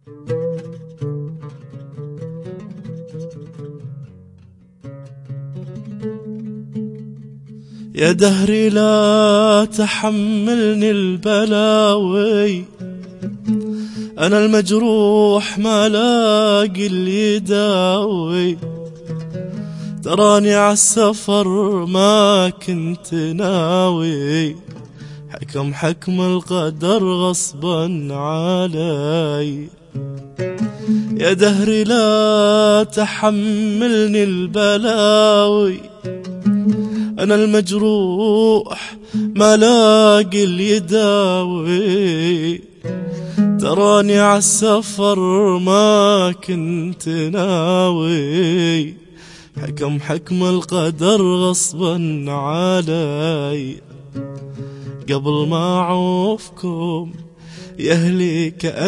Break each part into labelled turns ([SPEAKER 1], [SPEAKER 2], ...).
[SPEAKER 1] يا دهري لا تحملني البلاوي، أنا المجروح ما لاقي اللي يداوي. تراني عالسفر ما كنت ناوي، حكم القدر غصبا علي. يا دهري لا تحملني البلاوي، أنا المجروح ما لاقي اللي يداوي. تراني عالسفر ما كنت ناوي، حكم القدر غصبا علي. قبل ما أعوفكم يا أهلي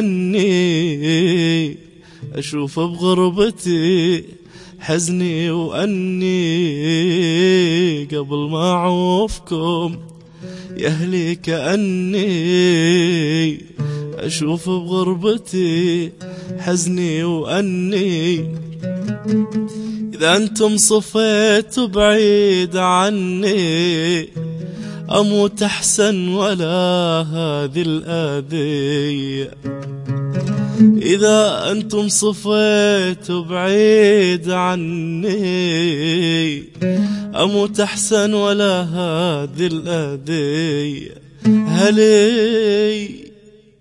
[SPEAKER 1] كأني أشوف بغربتي حزني وأني. قبل ما أعوفكم يا أهلي كأني أشوف بغربتي حزني وأني. إذا أنتم صفيتوا بعيد عني أموت أحسن ولا هذه الآذية. إذا أنتم صفيتوا بعيد عني أموت أحسن ولا هذه الآذية. هلي